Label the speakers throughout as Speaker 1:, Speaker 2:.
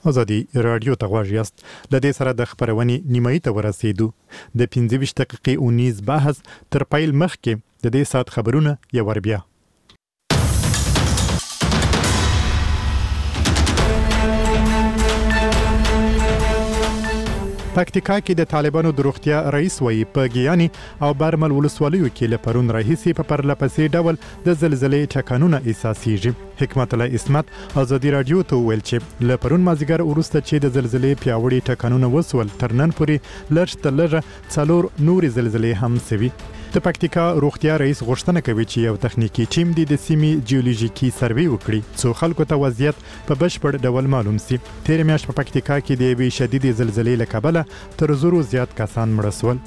Speaker 1: ازادي رادیو ته غواړئ یاست د دې سره د خبرونې نیمایي ته ورسېدو د 15 دقیقې اونیز بحث تر پیل مخکې د دې سات خبرونه یو ور بیا پکتیکا کې د طالبانو د روغتیا رئیس وایي په ګیاني او برمل ولسوالیو کې له پرون راهیسې په پرلپسې ډول د زلزلې ټکانونه احساسېږي. حکمت الله اسمت ازادي رادیو ته ویل چې له پرون مازیګر وروسته چې د زلزلې پیاوړي ټکانونه وسول تر نن پورې لږ تر لږه 4 نورې زلزلې هم سوي. د پکتیکا روغتیا رئیس غوښتنه کوي چې یو تخنیکی ټیم د سیمې جیولوژیکي سروې وکړي څو خلکو ته وضعیت په بشپړ ډول معلوم سي. تیر میاشت په پکتیکا کې د یوې شدیدې زلزلې له کبله تر 100 زیات کسان مړه شول.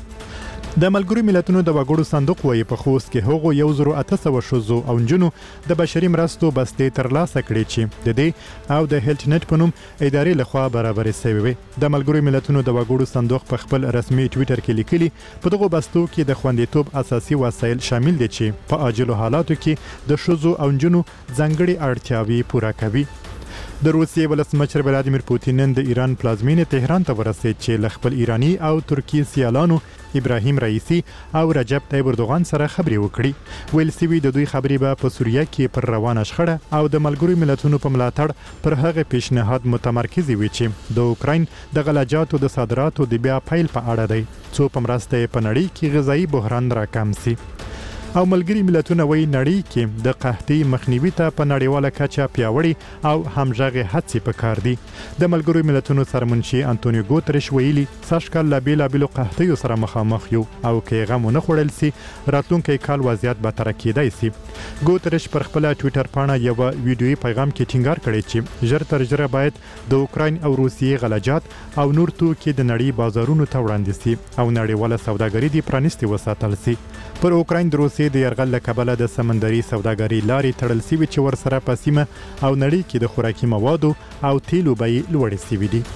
Speaker 1: د ملګرو ملتونو د وګړو صندوق وایي په خوست کې هغو 1800 ښځو او نجونو د بشري مرستو بستې ترلاسه کړې چې د دې او د هیلت نت په نوم ادارې لخوا برابرې شوې وي. د ملګرو ملتونو د وګړو صندوق په خپل رسمي ټویټر کې لیکلي په دغه بستو کې د خوندیتوب اساسي وسایل شامل دي چې په عاجلو حالاتو کې د ښځو او نجونو ځانګړي اړتیاوې پوره کوي. د روسیې ولسمشر ولادیمیر پوتین نن د ایران پلازمینې تهران ته ورسېد چې له خپل ایرانی او ترکی سیالانو ابراهیم رئیسی او رجب طیب اردوغان سره خبرې وکړي. ویل سوي د دوی خبرې به په سوریه کې پر روانه شخړه او د ملګرو ملتونو په ملاتړ پر هغه پیشنهاد متمرکز وي چې د اوکراین د غلجاتو د صادراتو د بیا پیل په اړه دی څو په مرسته په نړۍ کې غذایی بحران راکم سي. او ملګری ملتونه وایي نړۍ کې د قحطۍ مخنیوي ته په نړیواله کچه پیاوړي او همغږي هڅې پکار دي. د ملګرو ملتونو سرمنشي انټونیو ګوتریش ویلي سږکال لا بیلابیلو قحطیو سره مخامخ یو او کې غم نه خوړل سي راتلونکي کال وضعیت به تر کېدای سي. ګوتریش پر خپل ټویټر باندې یو ویډیويي پیغام کې ټینګار کړی چې ژر تر ژره باید د اوکراین او روسیې غلجات او نور توکي د نړۍ بازارونو ته وړاندې سي او نړیواله سوداګري دې پرانیستي وساتل سي. پر اوکراین د روسیې د يرغل له کبله د سمندري سوداګرۍ لارې تړل سوي چې ورسره په سیمه او نړۍ کې د خوراکي موادو او تیلو بیې لوړې سوي دي.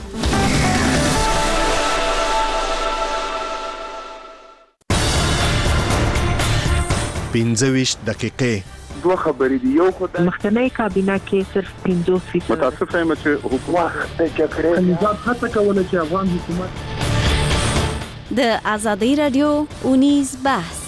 Speaker 2: پنځه دقیقې
Speaker 3: دوه خبرې دي. یو خدای
Speaker 4: مخکنی کابینه کې صرف 15%
Speaker 3: متاسف یم چې حکومت کې کړی نظام هڅه کوله چې افغان حکومت
Speaker 5: د ازادي رادیو اونیز بحث.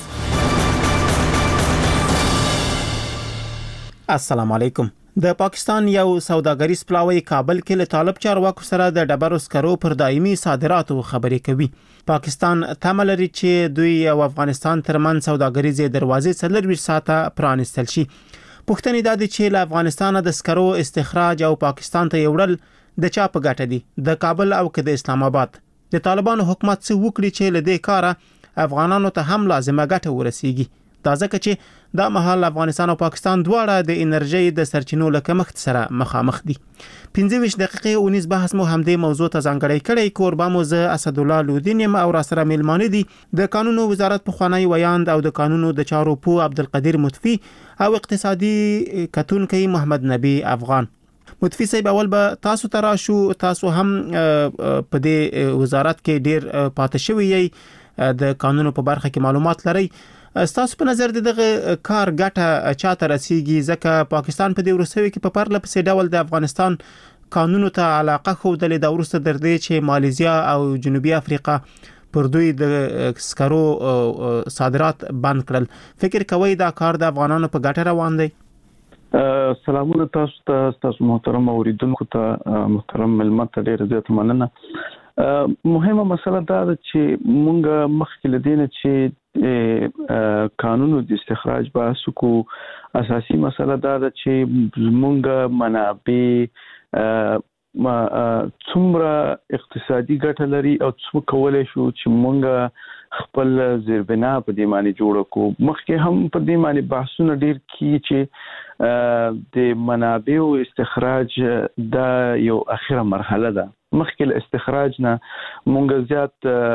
Speaker 6: السلام علیکم. د پاکستان یو سوداګریز پلاوی کابل کې له طالب چارواکو سره د ډبرو سکرو پر دایمي صادراتو خبرې کوي. پاکستان تمه لري چې دوی او افغانستان ترمن سوداګریزې دروازې 24 ساعته پرانستل شي. پوښتنه دا ده چې له افغانستان د سکرو استخراج او پاکستان ته یوړل د چا په ګټه دي؟ د کابل او د اسلام آباد. د طالبانو حکومت څه وکړي چې له دې کاره افغانانو ته هم لازمه ګټه ورسیږي؟ دا ځکه چې دا مهال افغانستان او پاکستان دواړه د انرژي د سرچینو له کمښت سره مخامخ دي. 15 دقیقې اونیز بحث مو همدې موضوع ته ځانګړی کړی. کوربه مو زه اسد الله لودین یم او را سره میلمانه دي د قانونو وزارت پخوانی ویاند او د قانونو د چارو پوه عبدالقدیر مطفی او اقتصادي کتونکي محمد نبی افغان. مطفی صاحب اول به تاسو تراشو، تاسو هم په دې وزارت کې ډیر پاتې شوی یی، د قانونو په برخه کې معلومات لري. تاسو په نظر دغه کار ګټه چاته رسیږي؟ ځکه پاکستان په دې ورسوي کې په پرلپسې ډول د افغانستان قانونو ته علاقه ښودلې د ورسته درځي چې مالیزیا او جنوبي افریقا پر دوی د سکرو صادرات بند کړل. فکر کوئ دا کار د افغانانو په ګټه روان دی؟
Speaker 3: سلامونه تاسو ته، تاسو محترم اوریدونکو ته، محترم ملمت ته ډیر زیات مننه. مهمه مسله دا ده چې مونږ مخکې لدینه چې قانونو د استخراج بحث کو اساسي مسله دا ده چې مونږ منابع څومره اقتصادي ګټه لري او څو کولای شو چې مونږ خپل زیربنا په دې معنی جوړ کو. مخکې هم په دې معنی بحثونه ډیر کی چې د منابع او استخراج دا یو اخیره مرحله ده. مخکې استخراج نه مونږ زیات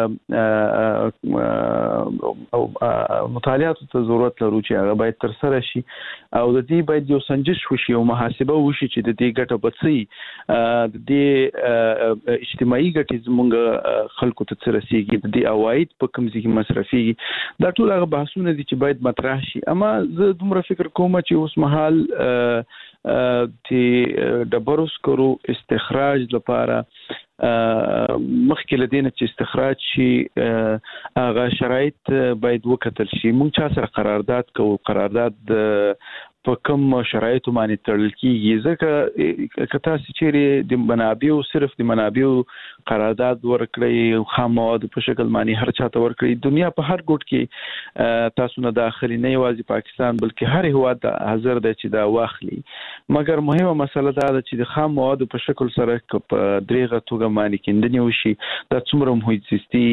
Speaker 3: او مطالعات ته ضرورت لرو چې هغه باید تر سره شي او د دې باید یو سنجش وشي او محاسبه وشي چې د دې ګټه بڅي د دې اجتماعي ګټې زمونږ خلکو ته رسیږي د دې عواید په کوم ځای کې مصرفي دا ټول هغه بحثونه دي چې باید مطرح شي اما زه دومره فکر کوم چې اوس مهال چې ډبرو سکرو استخراج لپاره مخکې لدینه چې استخراج شي هغه شرایط باید وکتل شي مونږ چا سره قرارداد کوو قرارداد په کوم شرایطو باندې تړل کیږي ځکه کته چې د منابعو صرف د منابعو قرارداد ورکړي خام مواد په شکل باندې هر چاته ورکړي دنیا په هر ګوټ کې تاسو نه داخلي نه یوازې پاکستان بلکې هر هیواد حاضر دی چې دا واخلي مګر مهمه مسله دا ده چې د خام مواد په شکل سره په دریغه توګه باندې کېندنې وشي دا څومره محیط زیستي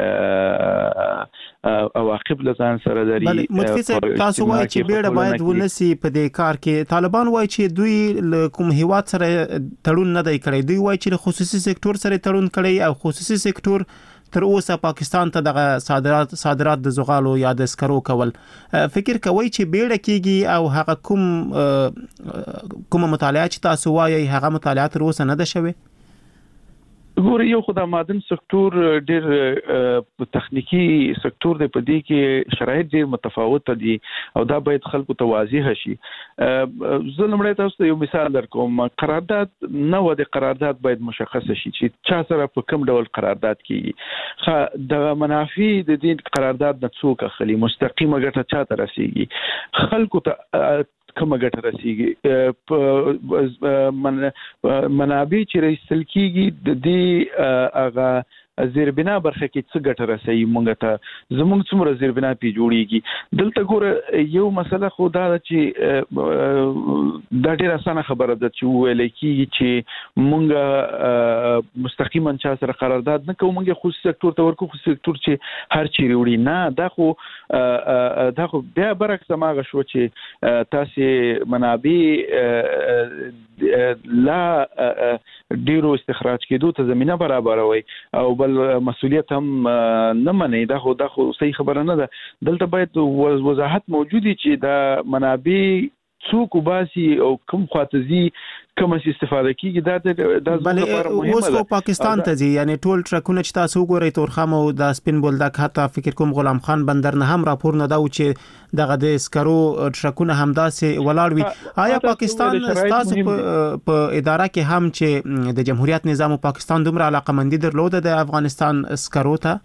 Speaker 3: عواقب لزان سره لري
Speaker 6: بل متفق تاسو وایي چې بیړه باید ونسی په دې کار کې طالبان وایي چې دوی کوم هیواد سره تړون نه دی کړی دوی وایي چې خصوصي سکتور سره تړون کړی او خصوصي سکتور تر اوسه پاکستان ته د صادرات د زغالو یا د سکرو کول فکر کوي چې بیړه کیږي او هغه کوم مطالعه چې تاسو وایي هغه مطالعه تر اوسه نه ده شوی
Speaker 3: ګور یو خدای معدن سکتور ډېر تخنیکی سکتور دی په دې کې شرایط ډېر متفاوت دي او دا باید خلکو ته واضح شي زه لمړی تاسو ته یو مثال درکوم قرارداد نه و د قرارداد باید مشخص شي چې چا سره په کوم ډول قرارداد کیږي د منافع د دې قرارداد نه څوک اخلي مستقیمه ګټه چاته رسیږي خلکو ته کومه ګټه رسیږي منابع چې رسل کیږي د دې هغه زیربنا برخه کې څه ګټه رسي مونږ ته زموږ څومره زیربنا پی جوړیږي دلته ګوره یو مسله خو دا چې دا ډیره اسانه خبره ده چې ویل کیږي چې مونږ مستقیما چا سره قرارداد نه کوو مونږ خصوصي سکتور ته ورکو خصوصي سکتور چې هر چیرې وړي نه دا خو بیا برعکس ماغه شو چې تاسو منابع لا ډیرو استخراج کېدو ته زمينه برابروي او بل مسؤلیت هم نه مني دا خو صحیح خبره نه ده دلته باید وضاحت موجودي چې دا منابع څوک وباسي او کوم خاطزي کوم استفاده کیږي دا مهمه
Speaker 6: اوس په پاکستان ته ځي یعنی ټول ټرکونه چې تاسو وګورئ تورخم او د سپین بولدک حتی فکر کوم غلام خان بندر نه هم راپور نه دا چې دغه د سکرو ټرکونه همداسې ولاړ وي آیا پاکستان تاسو په اداره کې هم چې د جمهوریت نظام او پاکستان دومره علاقمندي درلوده د افغانستان سکرو ته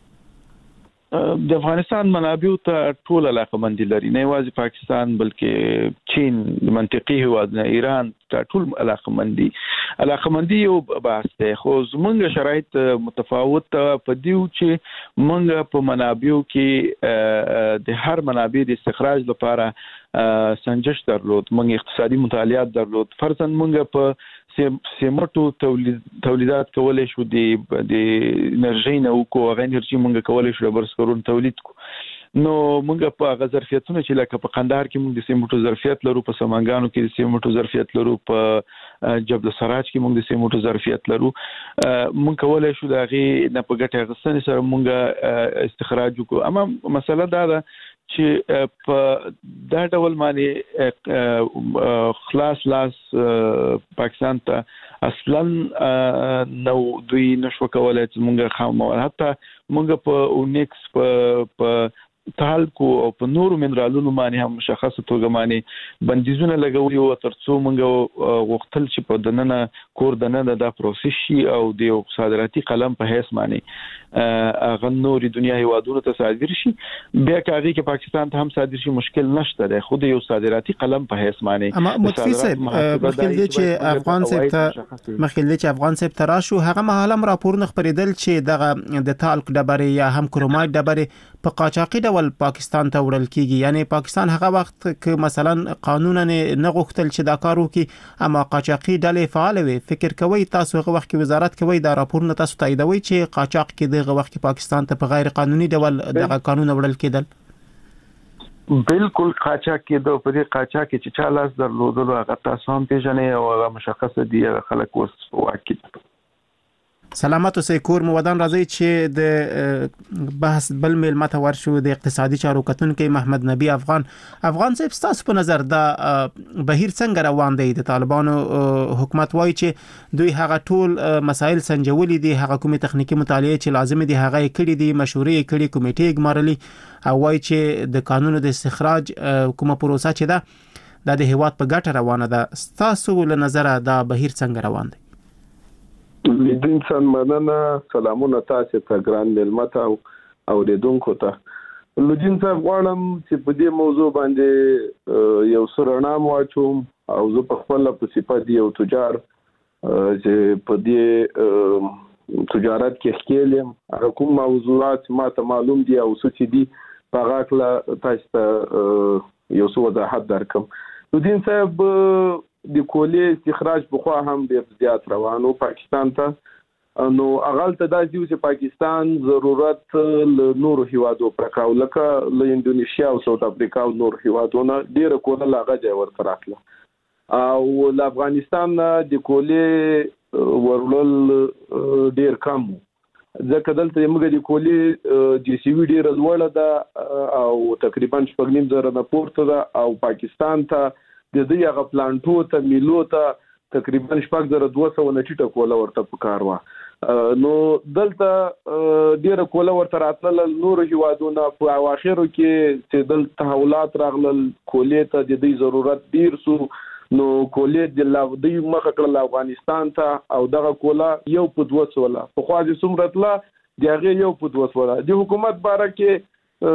Speaker 3: د افغانستان منابع ته ټول علاقمندي لري نه یوازې پاکستان بلکې چین منطقي هیواد نه ایران ټول علاقمندي یو بحث دی خو زمونږ شرایط متفاوت په دیو چې مونږ په منابعو کې د هر منابع د استخراج لپاره سنجش درلود مونږ اقتصادي مطالعات درلود فرضاً مونږ په سیمټو تولیدات کولای شو د انرژي نه او کو انرژي مونږ کولای شو برسکرون تولید کو نو مونږ په ظرفیتونو چې لکه په قندهار کې مونږ د سیمټو ظرفیت لرو په سمنګانو کې د سیمټو ظرفیت لرو په جبل سراج کې مونږ د سیمټو ظرفیت لرو مونږ کولای شو د هغه نه په ګټه غسنې سره مونږ استخراج وکړو اما مسله دا ده چې په دا ډول باندې خلاص لاس پاکستان ته اصلا نو دوی نشو کولای چې مونږ خام حتی مونږ په اونکس په تالکو او په نورو منرالونو باندې هم مشخصه توګه باندې بندیزونه لګولي او ترڅو موږ وختل چې په دننه کور دننه دا پروسس شي او د صادراتي قلم په هیڅ معنی اغه نوري دنیا هیوادونو ته صادر شي بیا کاږي چې پاکستان ته هم صادر شي مشکل نشته ده خو د یو صادراتي قلم په هیڅ معنی
Speaker 6: اما متفق مخکې چې افغان صاحب تراشو هغه مهالم راپورونه خبرېدل چې دغه د تالک ډبرې یا هم کرومایټ ډبرې په قاچاقي ډول پاکستان ته وړل کیږي یعنی پاکستان هغه وخت ک مثلا قانونا نه غوښتل چې دا کار وکړي اما قاچاقي ډلې فعال وي فکر کوي تاسو هغه وخت کې وزارت کوي دا راپورونه تاسو تاییدوي چې قاچاق کې دغه وخت کې پاکستان ته په غیر قانوني ډول دغه قانون وړل کېدل
Speaker 3: بالکل قاچاق کې د په دې قاچاق کې چې چا لاس درلودلو هغه تاسو هم پیژنې او هغه مشخصه دي خلک اوس واکې
Speaker 6: سلامت اوسئ کور مو ودان. راځي چې د بحث بل میل ماته ورشو د اقتصادي چارو کتونکو محمد نبی افغان صاحب، تاسو په نظر دا بهیر څنګه روان دی؟ د طالبانو حکومت وایي چې دوی هغه ټول مسایل سنجولي دي، هغه کومې تخنیکی مطالعه چې لازم دي هغه کړي دي، مشورې کړي، کمیټې ګمارلي، او وایي چې د قانون د استخراج کومه پروسه چې ده د هیواد په ګټه روانه ده. تاسو له نظره دا بهیر څنګه روان دی؟
Speaker 2: لیدون سن مننه، سلامونه تاسو ته ګران ملمت او لیدونکو ته. لودین صاحب غواړم چې په دې موضوع باندې یو سرنا واچوم او زه په خپل په صفت یو تجار چې په دې تجارت کې ښکېلم، هغه کوم موضوعات ما ته معلوم دي او څه دي په هغه کله تاسو ته یو څه وضاحت درکم. لودین صاحب د کولې استخراج بخوا هم ډېر زیات روانو پاکستان ته، نو اغل ته دا چې پاکستان ضرورت له نورو هیوادو پرکاو لکه له انډونیشیا او ساوث افریقا او نور هیوادونو ډېر کوله لاغه ځای ورته راتله، او له افغانستان د کولې ورول ډېر کم، ځکه دلته موږ د کولې جی سی وی ډېر لوړه ده او تقریبا 8.5 نه پورته ده، او پاکستان ته د دې هغه پلانټو ته میلو ته تقریبا 4,200 نچټه کوله ورته پکار وا. نو دلته ډیره کوله ورته راتله نور هیوادونه په اواخرو کې چې دلته تحولات راغلل، کولې ته د دې ضرورت ډیر سو، نو کولې د لودی مخه کړل افغانستان ته، او دغه کوله یو په 200 په خواږه سمرتله دغه یو په 200 د حکومت باره کې.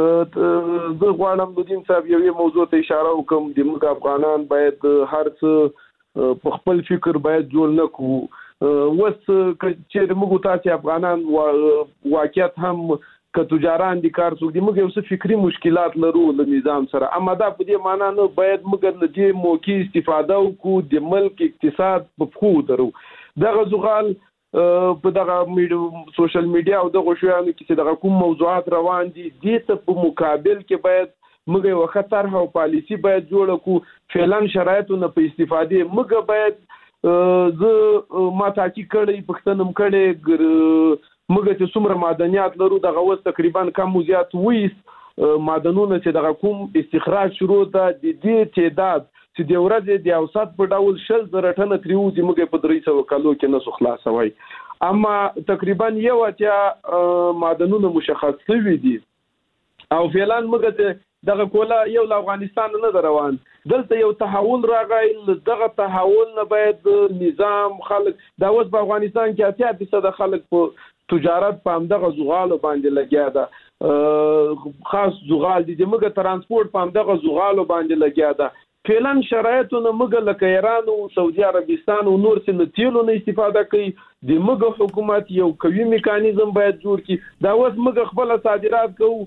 Speaker 2: زه غواړم د دین صاحب یو موضوع ته اشاره وکم، د موږ افغانان باید هر څه په خپل فکر باید جوړ نه کوو. وس چې موږ تاسو افغانان واقعیت هم که تجاران دي کار څوک دي موږ یو څه فکری مشکلات لرو له نظام سره، اما دا په دې معنی نه باید موږ له دې موقع استفاده وکړو د ملک اقتصاد په خو درو. دغه زغال په دغه سوشل میډیا او دغه شیانو کې چې دغه کوم موضوعات روان دي دې ته په مقابل کې باید موږ یو خطر او پالیسی باید جوړ کړو، فعلا شرایطونه په استفاده موږ باید زه ما تحقیق کړی پښتنم کړی موږ چې څومره معدنیات لرو دغه وس تقریبا کم زیات وې معدنونه چې دغه کوم استخراج شروع ده د دې تعداد چې د ورځې د اوسط په ډول 6,000 ټنه تریوزي موږ په 300 کالو کې نسو خلاصوي، اما تقریبا یو اتیا معدنونه مشخص شوي دي، او فعلا موږ دغه کوله یو افغانستان نه روان. دلته یو تحول راغی، دغه تحول نه باید نظام خلک دا اوس په افغانستان کې 80% خلک په تجارت په همدغه زغال باندې لګیا ده، خاص زغال دي موږ ترانسپورت په همدغه زغال باندې لګیا ده. فعلا شرایطونه موږ لکه ایران او سعودي عربستان او نور څخه تیلو نه استفاده کوي، د موږ حکومت یو قوي میکانیزم باید جوړ کړي. دا اوس موږ خپل صادرات کوو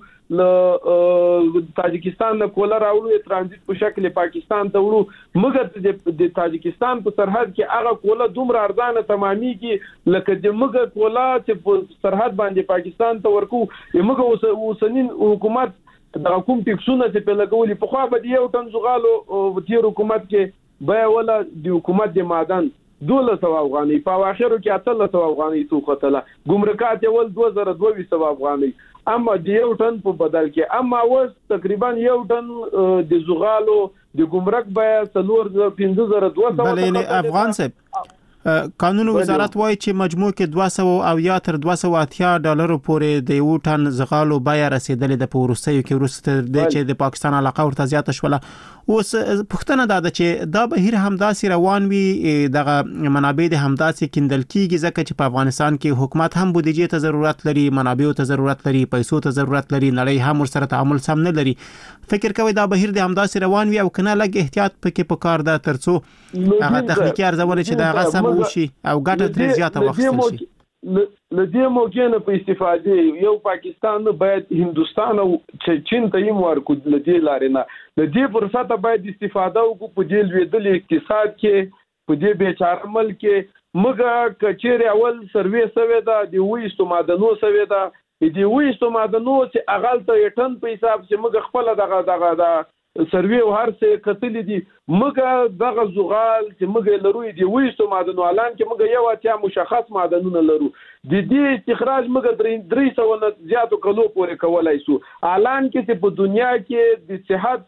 Speaker 2: له تاجکستان نه کوله راوړو ترانزیت په شکل پاکستان ته وړو، موږ د تاجکستان په سرحد کې هغه کوله دومره ارزانه تمامېږي لکه د موږ کوله چې په سرحد باندې پاکستان ته ورکو. موږ اوسنین حکومت دا کوم ټیکسونه چې په لګولي په خوا به یو ټن زغالو تیر حکومت کې بیا ولا د حکومت د معدن 1200 افغاني په اخرو کې 800 افغاني توختله، ګمرکات ول 2200 افغاني، اما د یو ټن په بدل کې اما وس تقریبا یو ټن د زغالو د ګمرک بیا 45,200.
Speaker 6: بلې افغان صاحب قانون وزارت وایي چې مجموع کې 200 او یا تر 280 ډالرو پورې د یو ټن زغالو بیا رسیدلې د پورستیو کې ورسته د چې د پاکستان علاقه ورته زیاته شوله. اوس پښتنه دا چې دا بهیر همداسې روان وي، دغه منابع د همداسې کیندل کیږي ځکه چې په افغانستان کې حکومت هم بودیجې ته ضرورت لري، منابع ته ضرورت لري، پیسو ته ضرورت لري، نړۍ هم ورسره تعامل سم نه لري. فکر کوي دا بهیر د همداسې روان وي او کنه لګ احتیاط پکې پکار ده ترڅو هغه تخنیکی ارزونه چې دا غسم وشي او ګټه تر زیاته واخیستل شي.
Speaker 2: لدې موقع نه په استفاده یو پاکستان باید هندستان او چین ته یې ورکو، لدې لارې نه لدې فرصت باید استفاده وکړو په دې لویدل اقتصاد کې، په دې بیچاره ملک کې. موږ کچېر اول سروې سوي دا د وېستو معدنو سوي دا د وېستو معدنو چې اغل ته ټن په حساب چې موږ خپل دغه سروي او هر څه کتل دي موږ دغه زغال چې موږ لرو دي وېستو معدنو اعلان کې موږ یو اتیا مشخص معدنونه لرو د دې استخراج موږ 300 نه زیاتو کلو پورې کولای شو اعلان کې چې په دنیا کې د صحت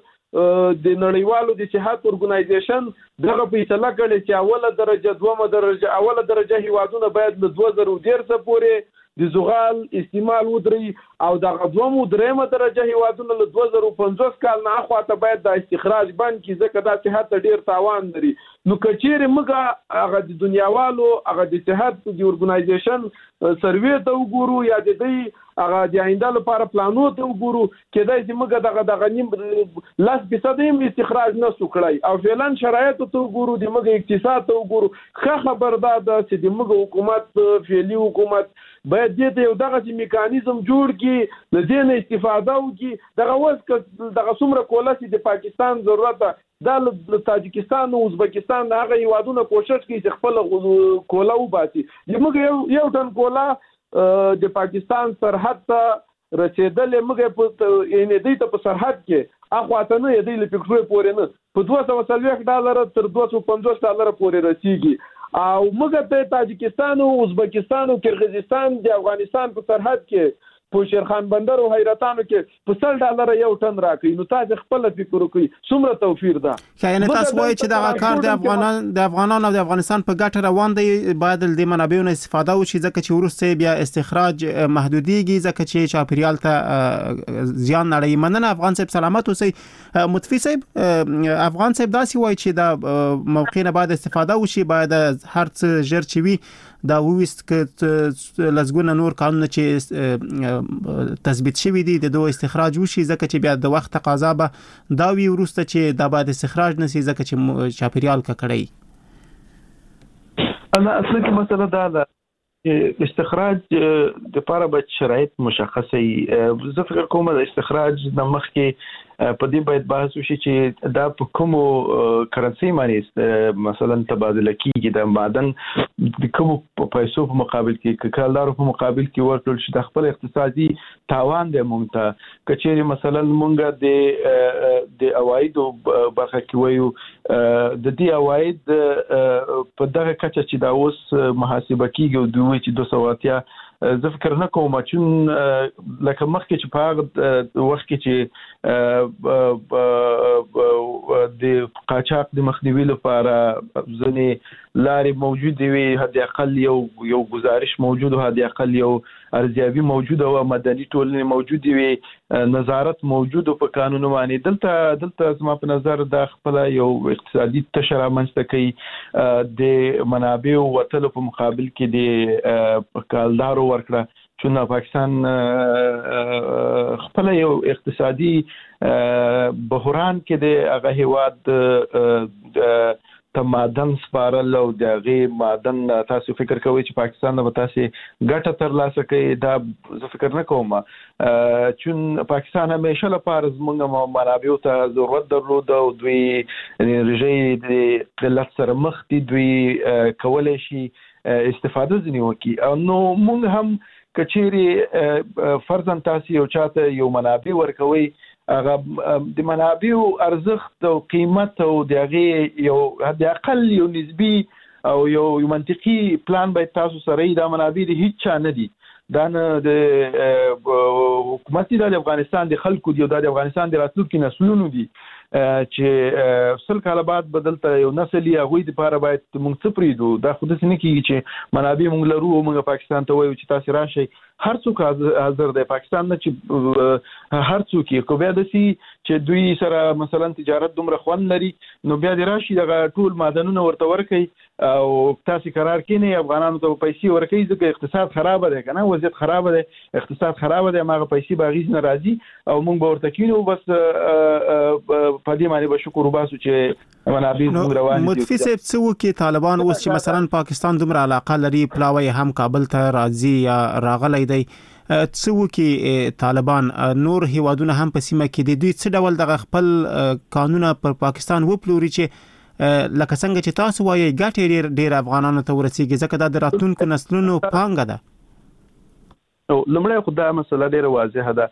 Speaker 2: د نړیوالو د صحت اورګنایزیشن دغه فیصله کړې چې اوله درجه دومه درجه اوله درجه هیوادونه باید له 2013 پورې د زغال استعمال ودري او دغه دومه درېمه درجه هیوادونه له 2050 کال نه اخواته باید د استخراج بند کې ځکه د صحت ډیر تاوان لري نو کچېره موږ هغه د دنیاوالو هغه د صحت د اورګنایزیشن سروي ته وګورو یا د دې هغه د آینده لپاره پلانو ته وګورو کېدای چې موږ دغه نیم لاس بسدیم استخراج نه سوکړای او فعلا شرایط ته وګورو د موږ اقتصاد ته وګورو ښه خبردار ده چې د موږ حکومت فعلی حکومت باید دې یو دغه میکانیزم جوړ کړي د دې نه استفاده وکړي دغه وس دغه څومره کولاسي د پاکستان ضرورت د تاجکستان او ازبکستان هغه هیوادونه کوشش کوي چې خپل کولا وباسي موږ یو ټن کولا د پاکستان سرحد ته رسیدل موږ په ان دې ته په سرحد کې اخواته نه دې له پکټوي پورې نه په $240 تر $250 پورې رسیږي او موږ ته تاجکستان او ازبکستان او کرغیزستان د افغانستان په سرحد کې په شیرخان بندر او حیرتانو کې په $100 یو ټن راکړي نو تاسو خپل فکر وکړئ څومره توفیر ده
Speaker 6: یعنی تاسو وایي چې دا کار د افغانانو او د افغانستان په ګټه روان دی باید د منابعونو استفاده وشي ځکه چې ورسته بیا استخراج محدودیږي ځکه چې چاپیریال ته زیان نړۍ مننه افغان صاحب سلامت اوسئ متفی صاحب افغان صاحب داسې وایي چې دا موقع نه باید استفاده وشي باید هر څه ژر چوي دا وویست که لزګونه نور قانون چې تثبیت شوی دي د دوه استخراج وشي ځکه چې بیا د وخت تقاضا به دا وی ورسته چې دا باید استخراج نشي ځکه چې چاپیریال ککړی
Speaker 3: انا اصلا کې مسله دا ده استخراج د لپاره به شرایط مشخصه زه فکر کوم د استخراج د مخ کې په دې باید بحث وشي چې دا په کومو کرنسي باندې مثلا تبادله کیږي د معدن د کومو پیسو په مقابل کې کالدارو په مقابل کې ورکړل شي د خپل اقتصادي تاوان د مونږ ته کچېری مثلا مونږ د اوایدو برخه کې وایو د دې اواید په دغه کچه چې دا اوس محاسبه کیږي او دوی چې 280 زه فکر نه کوم چې لکه مخکې چې په هغه وخت کې چې د قاچاق د مخنیوي لپاره ځنې لارې موجود وي حد اقل یو گزارش موجود او حد اقل یو ارزیابي موجود او مدني ټولنې موجود وي نظارت موجود په قانون باندې دلته زما په نظر د خپل یو اقتصادي تشرع منځته کوي د منابع وټلو په مقابل کې د کالدارو ورکړه چې پاکستان خپل یو اقتصادي بحران کې د هغه هیواد معدن سپارل او دغه معدن تاسو فکر کوئ چې پاکستان به تاسو ګټه ترلاسه کوي دا زه فکر نه کوم چې پاکستان همیشه لپاره زموږ منابع ته ضرورت درلود او دوی رژې د قلت سره مخ دي دوی کولای شي استفاده ځنی وکي او نو موږ هم کچېری فرضاً تاسو یو چاته یو منابع ورکوي هغه د منابع ارزښت او قیمت او دغه یو حد اقل یو نسبی او یو منطقي پلان باید تاسو سره د منابع د هیڅ چا نه دي دا نه د حکومت د افغانستان د خلکو دی او د افغانستان د راتلونکو نسلونو دي چې سل کاله بعد بدلته یو نسل یې هغوی لپاره باید موږ څه پرېږدو دا خو داسې نه کېږي چې منابع موږ لرو او موږ پاکستان ته وایو چې تاسې راشئ هر څوک حاضر دی پاکستان نه چې هر څوک یې خو بیا داسې چې دوی سره مثلا تجارت دومره خوند لري نو بیا دې راشي دغه ټول معدنونه ورته ورکوي او تاسې قرار کېنئ افغانانو ته پیسې ورکوي ځکه اقتصاد خرابه دی که نه وضعیت خرابه دی اقتصاد خرابه دی هماغه پیسې به اغېز نه راځي او موږ به ورته کېنو بس په دې باندې به شکر وباسو چې منابع زموږ روان دي.
Speaker 6: متفي صاحب څه وکړي طالبان اوس چې مثلا پاکستان دومره علاقه لري پلاوی هم کابل ته راځي یا راغلی دی څه وکړي طالبان نور هیوادونه هم په سیمه کې د دوی څه ډول دغه خپل قانونه پر پاکستان وپلوري چې لکه څنګه چې تاسو وایي ګټې ډېر افغانانو ته ورسیږي ځکه دا د راتلونکو نسلونو پانګه ده.
Speaker 3: لومړی خو دا مسله ډېره واضحه ده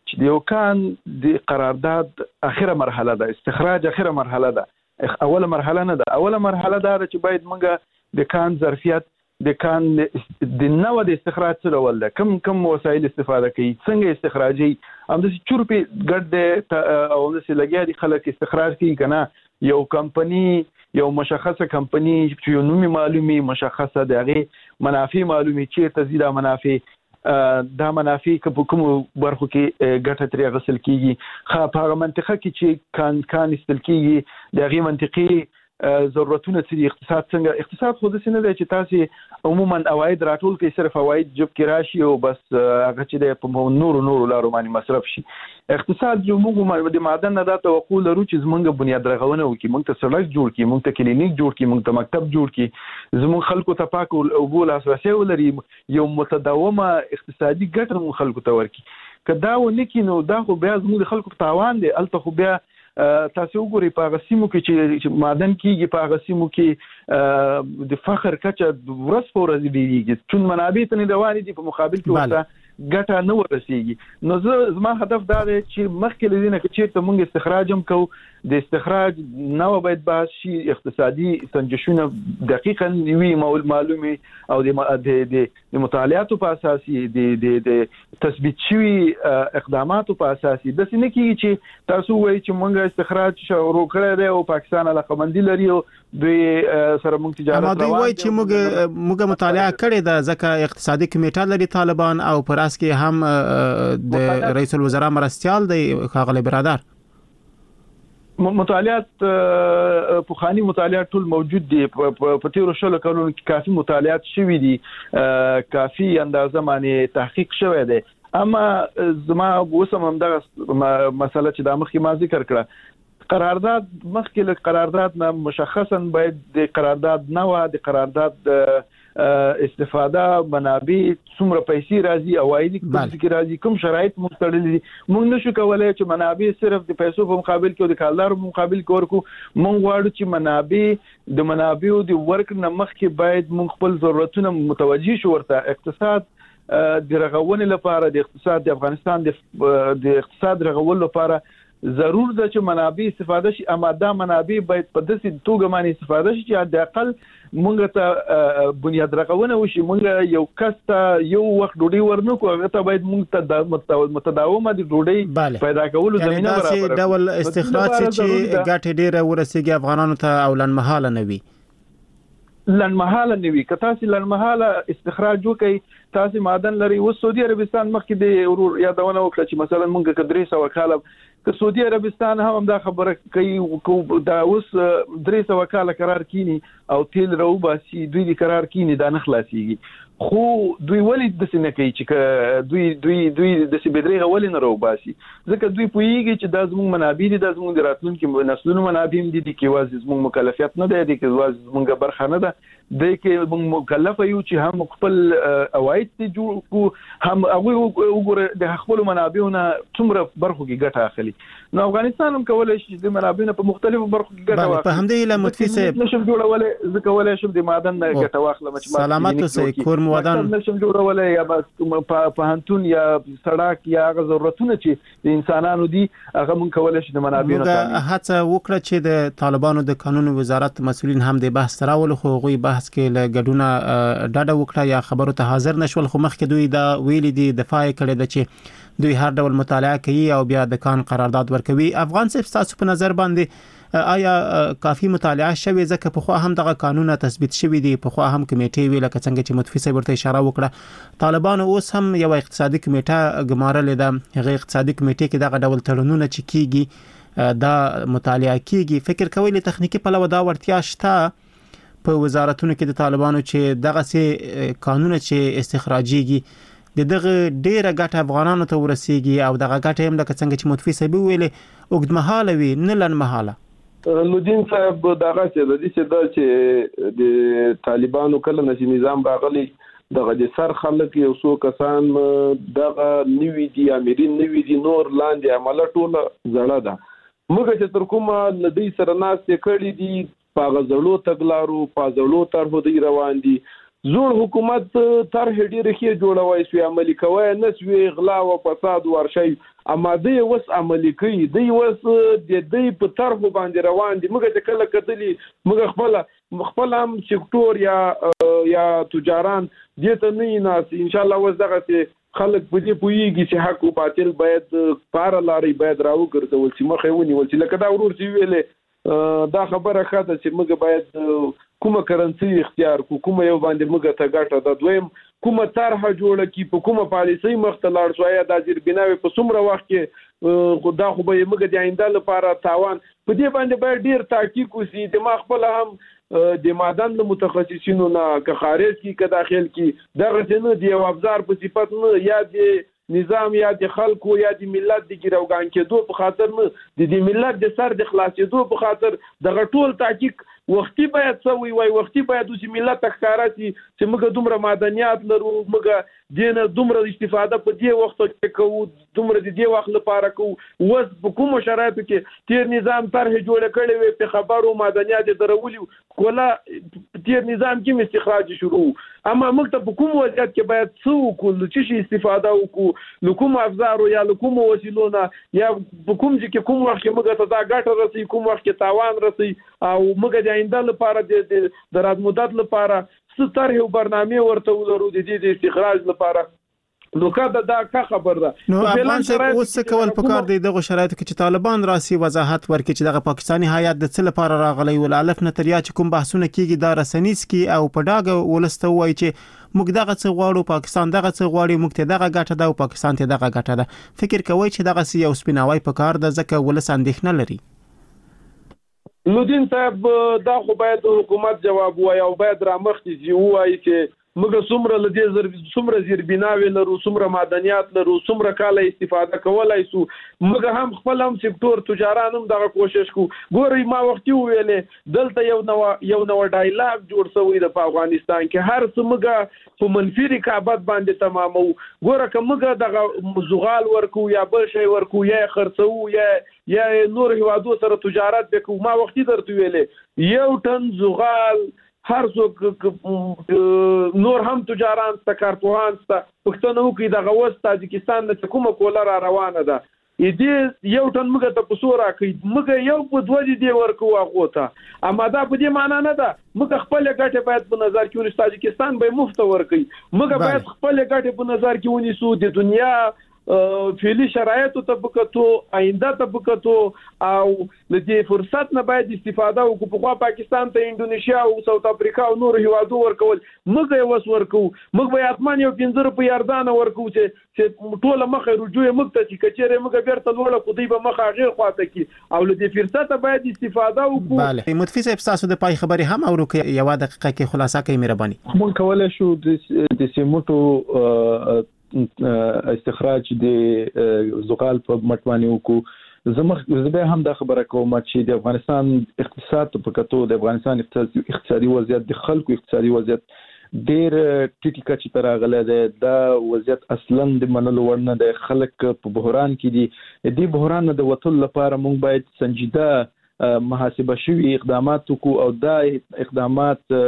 Speaker 3: چې یو کان د قرارداد اخره مرحله ده، استخراج اخره مرحله ده، اوله مرحله نه ده. اوله مرحله ده چې باید موږ د کان ظرفیت د کان د نوو د استخراج څه ډول ده، کم وسایل استفاده کوي، څنګه استخراجي، همداسې چورپې ګډ او همداسې لګیا دي خلک استخراج کوي که نه. یو کمپني یو مشخصه کمپني چې یو نومي معلومي مشخصه د هغې منافع معلومي چیرته ځي، دا منافع که په کومو برخو کې ګټه ترې اخیستل کېږي، په هغه منطقه کې چې کان ایستل کېږي د هغې منطقي ضرورتونه څه دي، اقتصاد څنګه. اقتصاد خو داسې نه دی چې تاسې عموما عواید راټول کړئ، صرف عواید جب کې راشي او بس هغه چې دی په نورو لارو باندې مصرف شي. اقتصاد موږ د معدن نه دا توقع لرو چې زموږ بنیاد رغونه وکړي، موږ ته سړک جوړ کړي، موږ ته کلینیک جوړ کړي، موږ ته مکتب جوړ کړي، زموږ خلکو ته پاک اوبو لاسرسی ولري، یو متداومه اقتصادي ګټه موږ خلکو ته ورکړي. که دا ونه کړي نو دا خو بیا زموږ د خلکو په تاوان دی. هلته خو بیا تاسو وګورئ په هغه سیمو کې چې معدن کېږي، په هغه سیمو کې د فخر کچه ورځ په ورځ ډېرېږي، چون منابع ته نه روانې دي، په مقابل کې ورته ګټه نه ورسېږي. نو زما هدف دا دی چې مخکې له دې نه که چېرته موږ استخراج هم کوو، د استخراج نوه باید بحث شي، اقتصادي سنجشونه دقیقا وي معلومي او د مطالعاتو په اساس د تثبیت شوي اقداماتو په اساس. داسې نه کېږي چې تاسو وایئ چې موږ استخراج شروع کړی دی او پاکستان علاقمندي لري او دوی سره موږ تجارت روان دي.
Speaker 6: دوی وایي چې موږ مطالعه کړې ده ځکه اقتصادي کمیټه لري طالبان او په راس کې هم د رئیس الوزرا مرستیال دی ښاغلی برادر.
Speaker 3: مطالعات پخوانی مطالعات ټول موجود دي، په تیرو 20 کلونو کې کافي مطالعات شوي دي، کافي اندازه باندې تحقیق شوی دی. اما زما اوس هم همدغه مسله چې د مخکې ما ذکر کړه، قرارداد مخکې له قرارداد نه مشخصا باید د قرارداد نوع، د قرارداد استفاده، منابع، څومره پیسې راځي، عواید کې راځي، کوم شرایط موږ تړلي دي. موږ نشو کولای چې منابع صرف د پیسو په مقابل کې او د کالدارو په مقابل کې ورکو. موږ غواړو چې منابع د منابعو د ورک نه مخکې باید موږ خپل ضرورتونه متوجه شو ورته. اقتصاد د رغونې لپاره، د اقتصاد د افغانستان د اقتصاد رغولو لپاره ضرور ده چې منابع استفاده شي، اما دا منابع باید په داسې توګه باندې استفاده شي چې د اقل مونږ ته بنیاد رغونه وشي. مونږ یو کس ته یو وخت ډوډۍ ورنکو، هغه ته باید مونږ ته متداومه د ډوډۍ پیدا کولو زمینه برابر کړو.
Speaker 6: ډول استخراج چې ګټه ډیره ورسیږي افغانانو ته او لنډمهاله نه وي.
Speaker 3: لنډمهاله نه وي. که تاسو لنډمهاله استخراج وکړئ، تاسو معدن لري. اوس سعودي عربستان مخکې د ورور یادونه وکړه چې مثلا مونږ که 300 کاله که سعودي عربستان هم دا خبره کوي، دا اوس 300 کاله قرار کینی او تیل راوباسي، دوی د قرار کینی دا نه خلاصيږي. خو دوی ولې داسې نه کوي چې دوی داسې بدرېغه ولې نه راوباسي؟ ځکه دوی پوهېږي چې دا زموږ منابع دي، دا زموږ د راتلونکي نسلونو منابع دي، کې یوازې زموږ مکلفیت نه دی، کې یوازې زموږ برخه نه ده، دی کې موږ مکلف یو چې هم خپل عواید جوړ کړو، هم هغوی وګوره د خپلو منابعو نه څومره برخو کې ګټه اخلي. نو افغانستان هم کولی شي چې د منابعو نه په مختلفو برخو کې ګټه واخلي.
Speaker 6: په همدې هیله مطفي صاحب
Speaker 3: نشم جوړولی، زه کولی شم د معدن نه ګټه واخلم چې
Speaker 6: سلامت اوسئ. کور ودان
Speaker 3: نشم جوړولی یا پوهنتون یا سړک یا هغه ضرورتونه چې د انسانانو دي هغه مونږ کولی شو د منابعو نه
Speaker 6: تامین. هڅه وکړه چې د طالبانو د قانون وزارت مسؤلین هم د بحث راول، خو هغوی بحث کې له ګډونه ډډه وکړه یا خبرو ته حاضر نشول. خو مخکې دوی دا ویلي دي، دفاع کړې ده چې دوی هر ډول مطالعه کوي او بیا د کان قرارداد ورکوي. افغان صاحب تاسو په نظر باندې آیا کافی مطالعه شوی؟ ځکه په خو هم دغه قانون تثبیت شوی دی، په خو هم کمیټې ویل لکه څنګه چې مطفي صاحب ورته اشاره وکړه. طالبان اوس هم یو اقتصادي کمیټه ګمارلې ده، هغه اقتصادي کمیټې کې دغه ډول تړونونه چې کیږي دا مطالعه کیږي. فکر کوئ له تخنیکی پلوه دا ورتیا شته په وزارتونو کې د طالبانو چې دغه سي قانون چې استخراجيږي دغه ډیره ګټه افغانانو ته ورسیږي او دغه ګټه هم لکه څنګه چې مطفي صاحب ویلې اوږدمهاله وي نه لنډمهاله؟
Speaker 2: لودین صاحب دغه چې د طالبانو کله نشي نظام راغلی، دغه د سر خلک یو څو کسان دغه نوی دي، امرین نوی دي، نور لاندې عمله ټوله زړه ده. موږ چې تر کومه لدی سره ناستې کړې دي، په غزړو تګلارو، په زړو طرحو دی روان دي. زوړ حکومت طرح ډېرې ښې جوړوي سوی عملي کوي نه سوی غلا او فساد ورشي اما دوی وس عملي کوي دوی وس د دوی په طرح باندې روان دي موږ چې کله کتلی موږ خپل هم سکتور یا تجاران دې ته نه ناس ان شاء الله وس دغه خلک په دې پوېږي چې حق او باطل باید پار لاري باید راو ګرځول چې مخه ونیول چې لکه دا ورور چې ویلې دا خبره خاطر چې موږ باید کومه کرنسي اختیار کومه یو باندې موږ ته ګټه ده دویم کومه طرح جوړه کی په کومه پالیسي مختلار شویا د زیربناوي په څومره وخت کې خدا خو به موږ د آینده لپاره تاوان په دې باندې باید ډیر تحقیق وشي د ما خپل هم د معدن له متخصصینو نه که خارج کی که داخل کی دغه نه دی افزار په صفت نه یا د نظام یا د خلکو یا د ملت د ګیروګان کېدو په خاطر نه د ملت د سر د خلاصېدو په خاطر دغه ټول تحقیق وختي باید سوي وای وختي باید چې ملت ښکارا چې موږ دومره معدنیات لرو موږ دینه دومره استفاده په دې وخت کې کوو دومره د دې وخت لپاره کوو وس په کوم شرایطو کې تیر نظام طرح جوړ کړي وي په خبرو معدنیات درولي کوله تیر نظام کې استخراج شروع اما موږ ته په کوم وضعیت کې باید څو کول چې استفاده وکړو لکوم افزار یا لکوم وسیلونه یا په کوم چې کوم وخت کې موږ ته دا ګټه رسي کوم وخت کې تاوان رسي او موږ د آینده لپاره د رات مدت لپاره ستر یو برنامه ورته ولرو د دې استخراج لپاره نو کله دا کا خبر ده
Speaker 6: نو افغان صاحب اوس کول پکار دی دغه شرایط کې چې طالبان راسي وضاحت ورکړي چې دغه پاکستانی هیات د څه لپاره راغلی ول الف نتریا چې کوم بحثونه کیږي دا رسنیز کی او په ډاګه ولسته وای چې موږ دغه څه غواړو پاکستان دغه څه غواړي موږ ته دغه ګټه ده او پاکستان ته دغه ګټه ده فکر کوي چې دغه یو سپیناوي پکار ده ځکه ولس اندېښنه لري
Speaker 2: لودین صاحب دا خو باید حکومت جواب وایي او باید رامخته شي وایي چې موږ څومره زیربناوي لرو څومره معدنیات لرو څومره کاله استفاده کولای شو موږ هم خپل هم سکتور تجاران هم دغه کوشش کو ګوري ما وختي ویلې دلته یو نو ډایلاګ جوړ شوی د افغانستان کې هر څه موږ په منفي رقابت باندې تمامو ګوره که موږ دغه زغال ورکو یا بل شی ورکو یا خرڅو یا نور هوادو سره تجارت وکړو ما وختي درته ویلې یو ټن زغال هر څوک نور هم تجاران ست کارپوهان ست پښتنو کې د غوښ تاجکستان د کومه کوله را روانه ده دې یو ټن موږ ته پسو راکې موږ یو په دوه دي ورکو اغوته اما دا په دې معنی نه ده موږ خپل ګټه باید په نظر کې ونیسو تاجکستان به مفت ورکې موږ باید خپل ګټه په نظر کې ونیسو د دنیا فعلی شرایطو ته پکتو آینده ته پکتو او د دې فرصت نه باید استفاده وکړو په خوا پاکستان ته انډونیشیا او ساوث افریقا او نور هیوادو ورکول موږ یې وس ورکو موږ به اتمان یو 15 په یاردان ورکو چې ټول مخه رجوع موږ ته چې کچېره موږ بیرته لوړه خو دی به مخه غیر خواته کی او د دې فرصت باید استفاده وکړو
Speaker 6: bale متفی صاحب تاسو د پای خبري هم اورو کې یو دقیقه کې خلاصه کوي مهرباني
Speaker 3: مونږ کولای شو د سیمټو استخراج د زغال په مټوانی وکړو زه هم دا خبره کوم چې د افغانستان اقتصاد په کتو د افغانستان اقتصادي وضعیت د خلکو اقتصادي وضعیت ډېر ټیټی کچې ته راغلی دی دا وضعیت اصلا د منلو وړ نه دی خلک په بحران کې دي دې بحران نه د وتلو لپاره موږ باید سنجیده محاسبه شوي اقدامات وکړو او دا اقدامات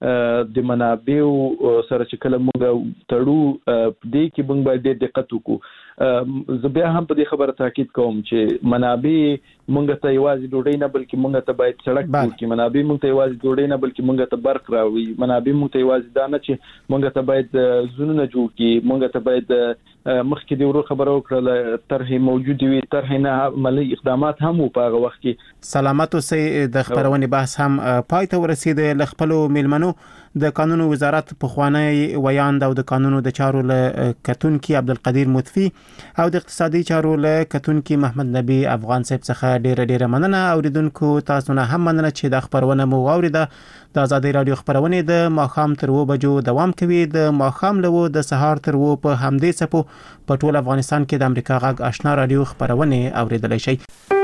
Speaker 3: د منابعو سره چې کله موږ تړو دې کې موږ باید دقت وکړو زه بیا هم په دې خبره تاکید کوم چې منابع موږ ته یوازې ډوډۍ نه بلکې موږ ته باید سړک جوړ کړي منابع موږ ته یوازې ډوډۍ نه بلکې موږ ته برق راوړي منابع موږ ته یوازې دا نه چې موږ ته باید زونونه جوړ کړي موږ ته باید مخکې د ورو خبرو کړل طرح موجود وي طرح نه عملي اقدامات هم په هغه وخت کې
Speaker 6: سلامت اوسئ د خبرونې بحث هم پای ته ورسید ل خپل میلمنو د قانون وزارت په خوانی ویاند او د قانونو د چارو له کتونکي عبدالقدیر متفی او د اقتصادي چارو له کتونکي محمد نبی افغان صاحب څخه ډیره مننه اوریدونکو تاسو نه هم مننه چې د خبرونه مو واوریده د آزادۍ رادیو خبرونه د ماخام تر 2 بجو دوام کوي د ماخام له د سهار تر 2 په همدې سپو په ټول افغانستان کې د امریکا غږ آشنا رادیو خبرونه اوریدلای شئ